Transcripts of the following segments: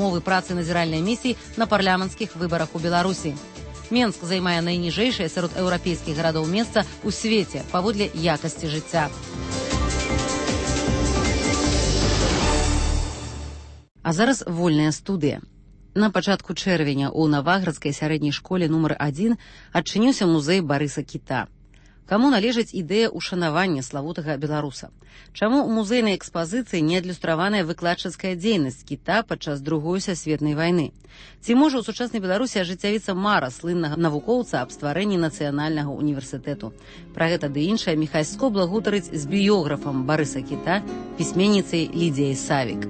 умовы працы назіральнай місіі на парламенцкіх выбарах у Беларусі. Менск займае найніжэйшае сярод еўрапейскіх гарадоў месца ў свеце паводле якасці жыцця. А зараз вольная студыя. На пачатку чэрвеня ў Наваградскай сярэдняй школе нумар 1 адчыніўся музей Барыса Кіта. Каму належыць ідэя ушанавання славутага беларуса? Чаму ў музейнай экспазіцыі не адлюстраваная выкладчыцкая дзейнасць Кіта падчас Другой сусветнай вайны? Ці можа ў сучаснай Беларусі ажыццявіцца мара слыннага навукоўца аб стварэнні нацыянальнага універсітэту? Пра гэта ды іншае Міхай Скобла гутарыць з біёграфам Барыса Кіта, пісьменніцай Лідзіяй Савік.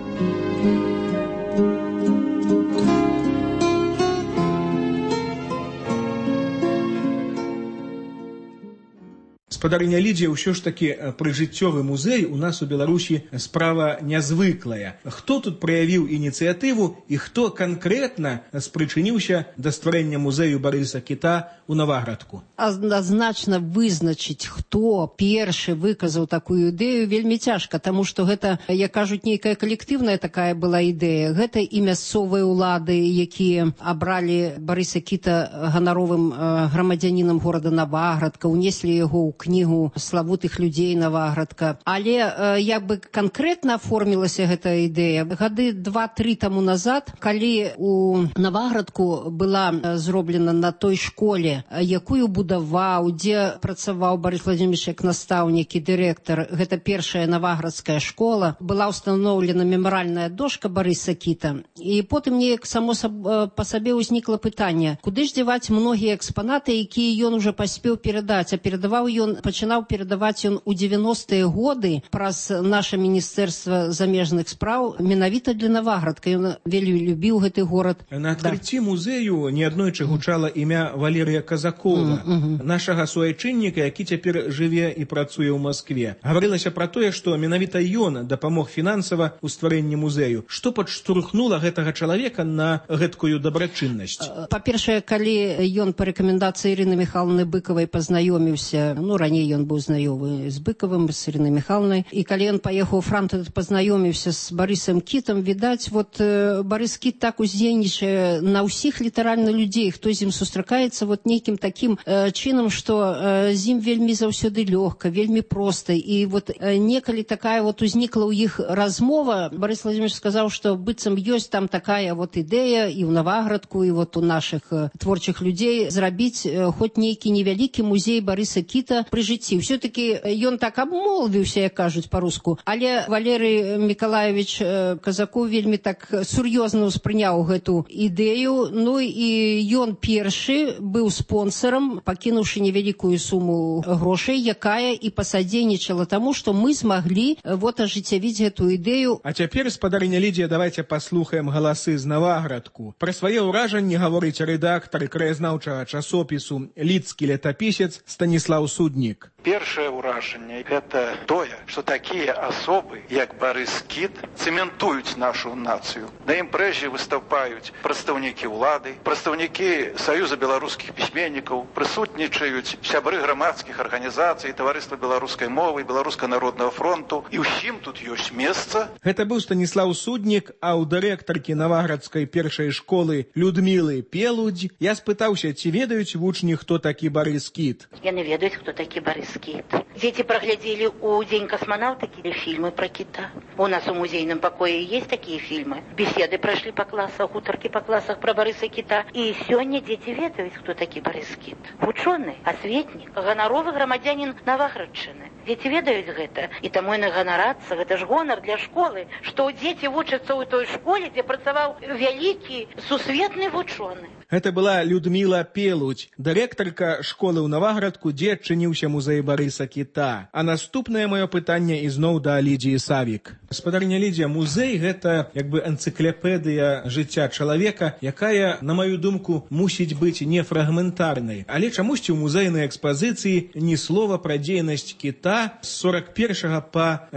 Спадарыня Лідзія, ўсё ж такі прыжыццёвы музей у нас у Беларусі справа нязвыклая. Хто тут праявіў ініцыятыву і хто канкрэтна спрычыніўся да стварэння музею Барыса Кіта у Наваградку? Адназначна вызначыць, хто першы выказаў такую ідэю, вельмі цяжка, таму што гэта, як кажуць, нейкая калектыўная такая была ідэя. Гэта і мясцовыя ўлады, якія абралі Барыса Кіта ганаровым грамадзянінам горада Наваградка, унеслі яго ў кнігу славутых людзей Наваградка. Але як бы канкрэтна аформілася гэта ідэя гады 2-3 таму назад, калі у Наваградку была зроблена на той школе, якую будаваў, дзе працаваў Барыс Владимирович як настаўнік і дырэктар. Гэта першая наваградская школа. Была ўстаноўлена мемарыяльная дошка Барыса Кіта. І потым неяк само па сабе ўзнікла пытанне, куды ж дзяваць многія экспанаты, якія ён ужо паспеў перадаць, а перадаваў ён пачынаў перадаваць ён у 90-е годы праз наша Міністэрства замежных спраў менавіта для Наваградка. Ён вельмі любіў гэты горад. На адкрыцці музею неаднойчы гучала імя Валерыя Казакова, нашага суайчынніка, які цяпер жыве і працуе ў Маскве. Гаварылася пра тое, што менавіта ён дапамог фінансава ў стварэнні музею. Што падштурхнула гэтага чалавека на гэткую дабрачыннасць? Па-першае, калі ён па рэкамендацыі Ірыны Міхайлаўны Быкавай пазнаёміўся, раней ён быў знаёмы з Быкавым, з Ірынай Міхайлаўнай, і калі ён паехаў у Франкфурт, пазнаёміўся з Барысам Кітам, відаць, Барыс Кіт так уздзейнічае на ўсіх літаральна людзей, хто з ім сустракаецца нейкім такім чынам, што з ім вельмі заўсёды лёгка, вельмі проста. І некалі такая узнікла ў іх размова. Барыс Владимирович сказаў, што быццам ёсць там такая ідэя і ў Наваградку, і у нашых творчых людзей зрабіць хоць нейкі невялікі музей Барыса Кіта пры жыцці. Ўсё-такі ён так абмолвіўся, як кажуць па-руску, але Валерый Мікалаевич Казакоў вельмі так сур'ёзна ўспрыняў гэту ідэю. Ну і ён першы быў спонсорам, пакінуўшы невялікую суму грошай, якая і пасадзейнічала таму, што мы змаглі ажыццявіць гэту ідэю. А цяпер, спадарыня Лідзія, давайте паслухаем галасы з Наваградку. Пра свае ўражанні гаворыць рэдактар краязнаўчага часопісу «Лідскі летапісец» Станіслаў Суднік. Першае ўражанне – гэта тое, што такія асобы, як Барыс Кіт, цэментуюць нашу нацыю. На імпрэзе выступаюць прадстаўнікі ўлады, прадстаўнікі Саюза беларускіх пісьменнікаў, прысутнічаюць сябры грамадскіх арганізацый, таварыства беларускай мовы, беларускага народнага фронту, і ўсім тут ёсць месца. Гэта быў Станіслаў Суднік, а ў дырэктаркі Наваградскай першай школы Людмілы Пелудзь я спытаўся, ці ведаюць вучні, хто такі Барыс Кіт. Яны ведаюць, хто такі Барыс Кіт. Дети проглядели у День космонавта фильмы про кита. У нас в музейном покое есть такие фильмы. Беседы прошли по классах, гутарки по классах про Барыса Кіта. И сегодня дети ведают, кто такі Барыс Кіт. Ученый, осветник, гоноровый громадянин Наваградчыны. Дети ведают гэта. И тому и наганарацца, гэта ж гонор для школы, что дети вучатся у той школе, где працаваў вялікі сусветны вучоны. Гэта была Людміла Пелудзь, дырэктарка школы ў Наваградку, дзе адчыніўся музей Барыса Кіта. А наступнае маё пытанне ізноў да Лідзіі Савік. Спадарыня Лідзія, музей – гэта энцыклапедыя жыцця чалавека, якая, на маю думку, мусіць быць не фрагментарнай. Але чамусьці ў музейнай экспазіцыі ні слова пра дзейнасць Кіта з 41 па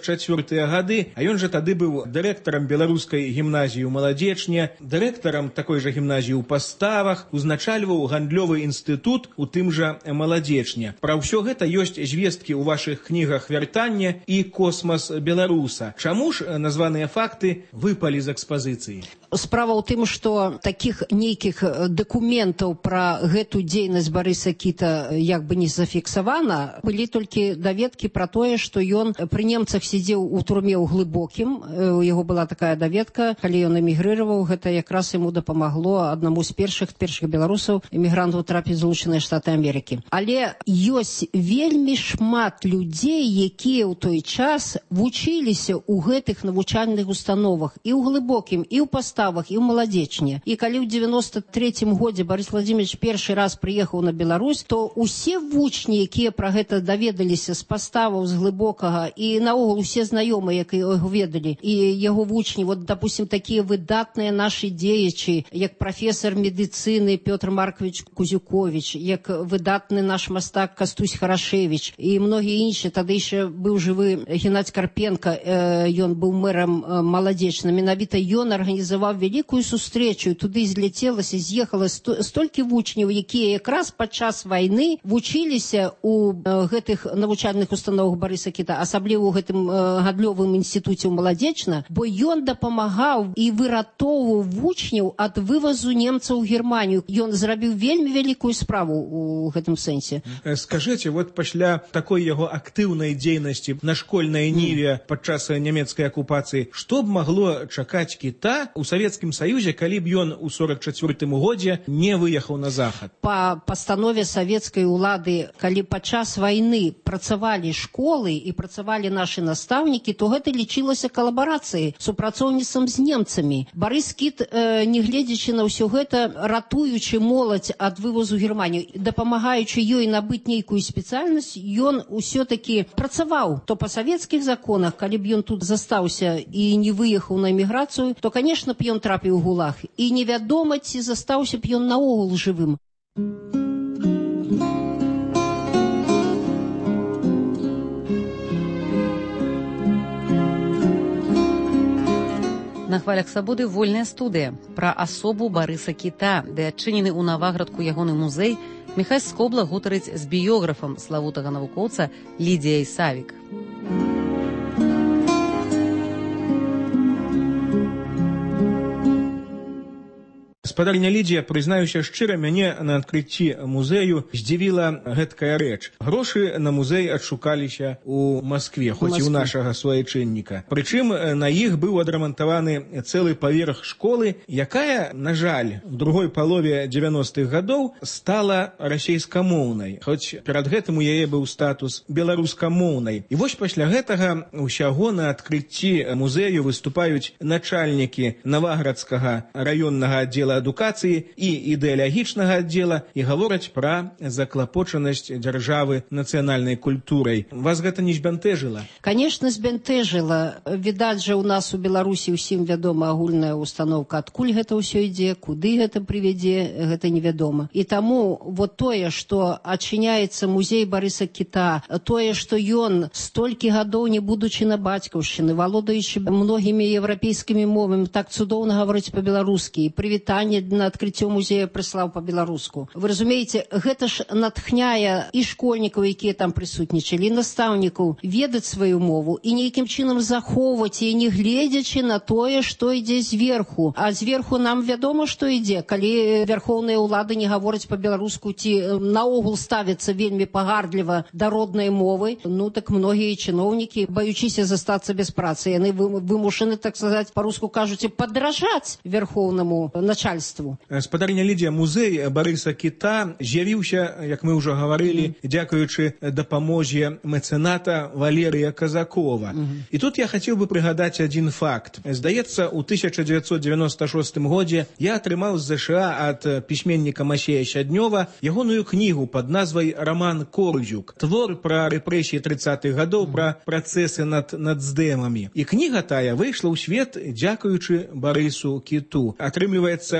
44 гады, а ён жа тады быў дырэктарам беларускай гімназіі ў Маладзечне, дырэктарам такой жа гімназіі ў паставах, узначальваў гандлёвы інстытут у тым жа Маладзечне. Пра ўсё гэта ёсць звесткі ў вашых кнігах «Вяртанне» і «Космас беларуса». Чаму ж названыя факты выпалі з экспазіцыі? Справа ў тым, што такіх нейкіх дакументаў пра гэту дзейнасць Барыса Кіта як бы не зафіксавана. Былі толькі даведкі пра тое, што ён пры немцах сидзеў у турме ў Глыбокім. У яго была такая даведка, калі ён эмігрыраваў, гэта якраз яму дапамагло аднаму з першых беларусаў эмігрантаў трапіць у Злучаныя Штаты Амерыкі. Але ёсць вельмі шмат людзей, якія ў той час вучыліся ў гэтых навучальных установах і ў Глыбокім, і ў паставах, і ў Маладзечне. І калі ў 93-м годзе Барыс Владимирович першы раз прыехаў на Беларусь, то усе вучні, якія пра гэта даведаліся з паставаў, з Глыбокага, і наогул усе знаёмыя, якія яго ведалі, і яго вучні, вот, допустим, такія выдатныя нашы дзеячы, як прафесор медыцыны Пётр Маркович Кузюкович, як выдатны наш мастак Кастусь Харашевич, і многія іншыя. Тады яшчэ быў жывы Геннадзь Карпенко, ён быў мэрам Маладзечна. Менавіта ён арганізаваў вялікую сустрэчу, туды зляцелася, з'ехала столькі вучняў, якія якраз падчас вайны вучыліся у гэтых навучальных установах Барыса Кіта, асабліва ў гэтым гандлёвым інстытуце ў Маладзечна, бо ён дапамагаў і выратоўваў вучняў ад вывазу немцаў у Германію. Ён зрабіў вельмі вялікую справу у гэтым сэнсе. Скажыце, вот пасля такой яго актыўнай дзейнасці на школьнай ніве падчас нямецкай акупацыі, што б магло чакаць Кіта у Савецкім Саюзе, калі б ён у 44-м годзе не выехаў на захад? Па пастанове савецкай улады, калі падчас вайны працавалі школы і працавалі нашы настаўнікі, то гэта лічылася калабарацыяй, супрацоўніцтвам з немцамі. Барыс Кіт, не гледзячы на ўсё гэта, ратуючы моладзь ад вывозу Германію, дапамагаючы ёй набыць нейкую спецыяльнасць, ён усё-такі працаваў. То па савецкіх законах, калі б ён тут застаўся і не выехаў на эміграцыю, то, конечно б ён трапіў у ГУЛАГ. І невядома, ці застаўся б ён наогул жывым. На хвалях свабоды вольная студыя пра асобу Барыса Кіта, ды адчынены ў Наваградку ягоны музей. Міхась Скобла гутарыць з біёграфам славутага навукоўца Лідзіяй Савік. Гаспадарня Лідзія, прызнаюся шчыра, мяне на адкрыцці музею здзівіла гэткая рэч. Грошы на музей адшукаліся ў Маскве, хоць і ў нашага суайчынніка. Прычым на іх быў адрамантаваны цэлы паверх школы, якая, на жаль, у другой палове 90-х гадоў стала расейскамоўнай, хоць перад гэтым у яе быў статус беларускамоўнай. І вось пасля гэтага ўсяго на адкрыцці музею выступаюць начальнікі Наваградскага раённага аддзела адукацыі і ідэалагічнага аддзела і гавораць пра заклапочанасць дзяржавы нацыянальнай культурай. Вас гэта не збянтэжыла? Конечно, збянтэжыла. Відаць жа, у нас у Беларусі ўсім вядома агульная установка, адкуль гэта ўсё ідзе, куды гэта прывядзе, гэта невядома. І таму вот тое, што адчыняецца музей Барыса Кіта, тое, што ён столькі гадоў, не будучы на бацькаўшчыны, валодаючы многімі еўрапейскімі мовамі, так цудоўна гаворыць па-беларускі, і прывітанне на адкрыццё музея прыслаў па-беларуску. Вы разумееце, гэта ж натхняе і школьнікаў, якія там прысутнічалі, і настаўнікаў ведаць сваю мову і нейкім чынам захоўваць і не гледзячы на тое, што ідзе зверху. А зверху нам вядома, што ідзе. Калі вярхоўныя ўлады не гавораць па-беларуску ці наогул ставяцца вельмі пагардліва да роднай мовы, ну так многія чыноўнікі, баючыся застацца без працы, яны вымушаны, так сказаць, па-руску кажуць, падражаць вярхоўнаму начальству. Гаспадарня Лідзія, музей Барыса Кіта з'явіўся, як мы ўжо гаварылі, дзякуючы дапамозе мэцэната Валерыя Казакова. І тут я хацеў бы прыгадаць адзін факт. Здаецца, у 1996 годзе я атрымаў з ЗША ад пісьменніка Масея Щаднёва ягоную кнігу пад назвай «Роман Корзюк». Твор пра рэпрэсіі 30-х гадоў, пра працэсы над нацдэмамі. І кніга тая выйшла ў свет дзякуючы Барысу Кіту. Атрымліваецца,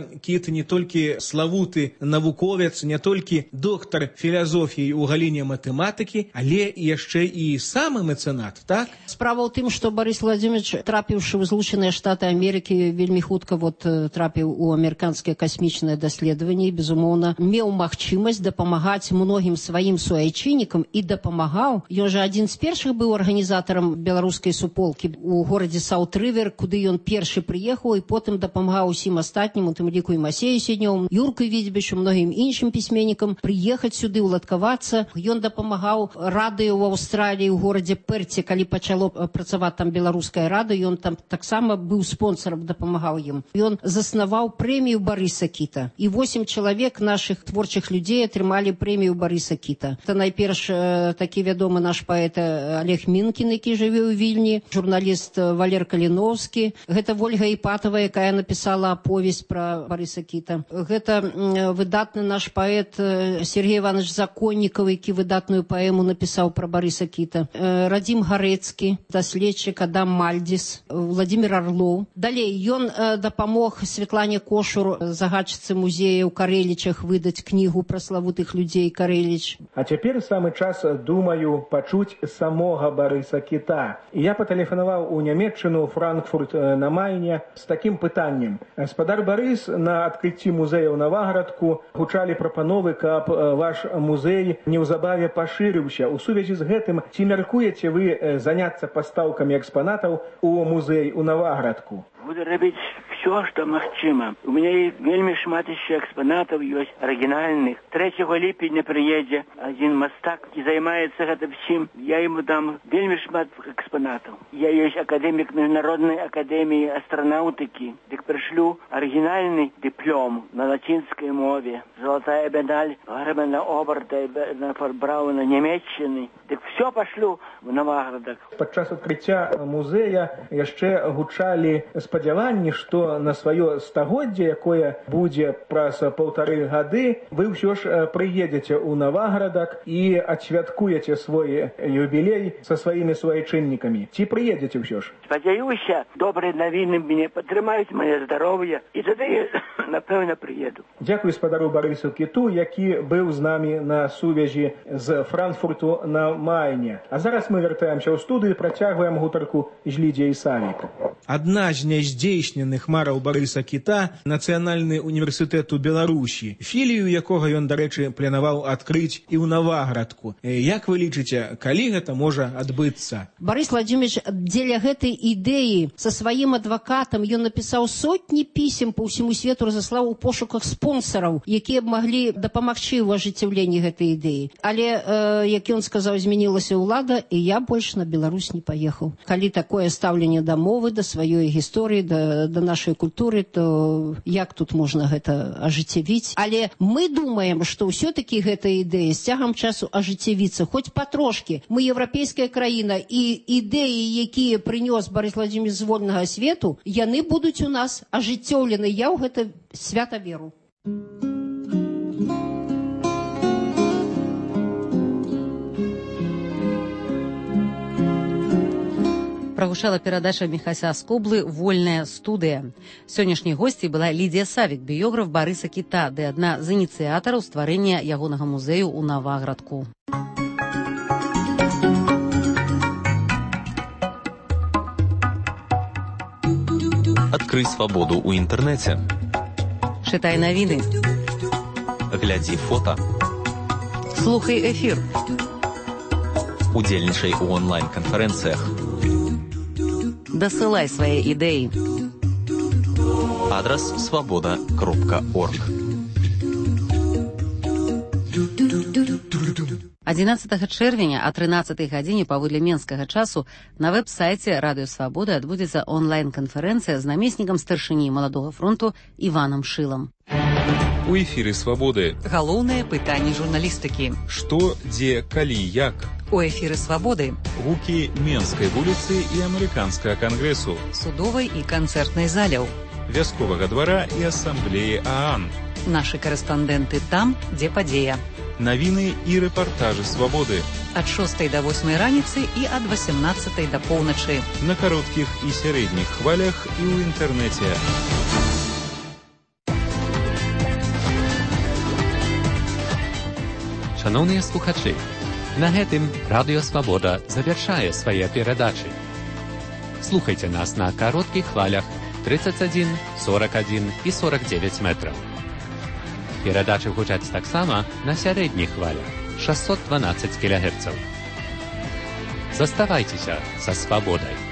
Кіт не толькі славуты навуковец, не толькі доктар філазофіі ў галіне матэматыкі, але яшчэ і самы мэцэнат, так? Справа ў тым, што Барыс Владимирович, трапіўшы ў Злучаныя Штаты Амерыкі, вельмі хутка трапіў у амерыканскае касмічнае даследаванне і, безумоўна, меў магчымасць дапамагаць многім сваім суайчыннікам і дапамагаў. Ён жа адзін з першых быў арганізатарам беларускай суполкі у горадзе Саут-Рывер, куды ён першы прыехаў і потым дапамагаў усім астатнім, у тым ліку і Масею Сіднёву, Юрку Відзьбічу, многім іншым пісьменнікам прыехаць сюды, уладкавацца. Ён дапамагаў радыё ў Аўстраліі у горадзе Перце, калі пачало працаваць там беларускае радыё, ён там таксама быў спонсорам, дапамагаў ім. Ён заснаваў прэмію Барыса Кіта. І 8 чалавек нашых творчых людзей атрымалі прэмію Барыса Кіта. Это найперш такі вядомы наш паэт Олег Мінкін, які жыве ў Вільні, журналіст Валер Каліновскі. Гэта Вольга Іпатова, якая напісала аповесць пра Барыса Кіта. Гэта выдатны наш паэт Сергей Иванович Законнікаў, які выдатную паэму напісаў пра Барыса Кіта. Радзім Гарэцкі, даследчык Адам Мальдзіс, Владимир Орлоў. Далей ён дапамог Светлане Кошур, загадчыцы музея ў Карэлічах, выдаць кнігу пра славутых людзей Карэліч. А цяпер самы час, думаю, пачуць самога Барыса Кіта. І я патэлефанаваў у Нямецчыну, Франкфурт на Майне, з такім пытаннем. Гаспадар Барыс, на адкрыцці музея ў Наваградку гучалі прапановы, каб ваш музей неўзабаве пашырыўся. У сувязі з гэтым, ці мяркуеце вы заняцца пастаўкамі экспанатаў у музей у Наваградку? Буду робіць все, што магчыма. У мяне вельмі шмат яшчэ экспанатаў ёсць арыгінальных. 3 ліпеня прыедзе адзін мастак, які займаецца гэтым всім. Я яму дам вельмі шмат экспанатаў. Я ёсць акадэмік Міжнароднай акадэміі астранаўтыкі. Дык прышлю арыгінальны дыплом на лацінскай мове. Залатая медаль Германа Оберта на Форт-Брауна Нямецчыны. Дык все пашлю в Наваградак. Падчас адкрыцця музея яшчэ гучалі спадзяванні, што на сваё стагоддзе, якое будзе праз 1,5 гады, вы ўсё ж прыедзеце ў Наваградак і адсвяткуеце свой юбілей са сваімі суайчыннікамі. Ці прыедзеце ўсё ж? Спадзяюся, добрыя навіны мяне падтрымаюць мае здароўе, і тады, напэўна, прыеду. Дзякуй спадару Барысу Кіту, які быў з намі на сувязі з Франкфурту на Майне. А зараз мы вяртаемся ў студыю і працягваем гутарку з Лідзіяй Савік. Адна з няздзейсненых мараў Барыса Кіта – Нацыянальны універсітэт у Беларусі, філію якога ён, дарэчы, планаваў адкрыць і ў Наваградку. Як вы лічыце, калі гэта можа адбыцца? Барыс Владимирович дзеля гэтай ідэі са сваім адвакатам ён напісаў сотні пісем па ўсяму свету, разаслаў у пошуках спонсараў, якія б маглі дапамагчы ў ажыццяўленні гэтай ідэі. Але, як ён сказаў, змянілася ўлада, і я больш на Беларусь не паехаў. Калі такое стаўленне да мовы, да сваёй гісторыі, да нашай культуры, то як тут можна гэта ажыццявіць? Але мы думаем, што ўсё-такі гэта ідэя з цягам часу ажыццявіцца, хоць патрошкі. Мы еўрапейская краіна, і ідэі, якія прынёс Барыс Владимирович з вольнага свету, яны будуць у нас ажыццёўлены. Я ў гэта свята веру. Прагучала перадача Міхася Скоблы «Вольная студыя». Сённяшняй госцей была Лідзія Савік, біёграф Барыса Кіта, ды адна з ініцыятараў стварэння ягонага музею ў Наваградку. Адкрый свабоду ў інтэрнэце. Чытай навіны. Глядзі фота. Слухай эфір. Удзельнічай у онлайн-канферэнцыях. Дасылай свае ідэі. Адрас свабода.орг. 11 чэрвеня о 13 гадзіне паводле менскага часу на вэб-сайце Радыё Свабода адбудзецца онлайн-канферэнцыя з намеснікам старшыні Маладога фронту Іванам Шылам. У эфіры Свабоды. Галоўнае пытанне журналістыкі. Што, дзе, калі, як? У эфіры Свабоды. Гукі Менскай вуліцы і Амерыканскага кангрэсу. Судовай і канцэртнай заляў. Вясковага двара і асамблеі ААН. Нашы карэспандэнты там, дзе падзея. Навіны і рэпартажы Свабоды. Ад 6 до 8 раніцы і ад 18 до поўначы. На кароткіх і сярэдніх хвалях і ў інтэрнэце. Шановныя слухачы, на гэтым Радыё Свабода завяршае свае перадачы. Слухайце нас на кароткіх хвалях 31, 41 і 49 метраў. Перадачы гучаць таксама на сярэдніх хвалях 612 кГц. Заставайцеся са свабодай.